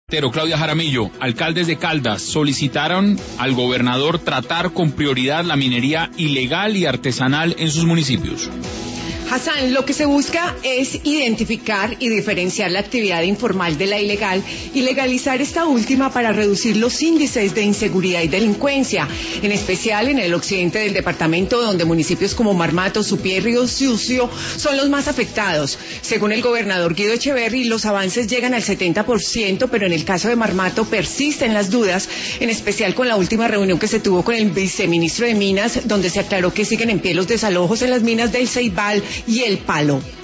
Pero Claudia Jaramillo, alcaldes de Caldas solicitaron al gobernador tratar con prioridad la minería ilegal y artesanal en sus municipios. Hassan, lo que se busca es identificar y diferenciar la actividad informal de la ilegal y legalizar esta última para reducir los índices de inseguridad y delincuencia, en especial en el occidente del departamento, donde municipios como Marmato, Supié y Río Sucio son los más afectados. Según el gobernador Guido Echeverri, los avances llegan al 70%, pero en el caso de Marmato persisten las dudas, en especial con la última reunión que se tuvo con el viceministro de Minas, donde se aclaró que siguen en pie los desalojos en las minas del Ceibal y El Palo.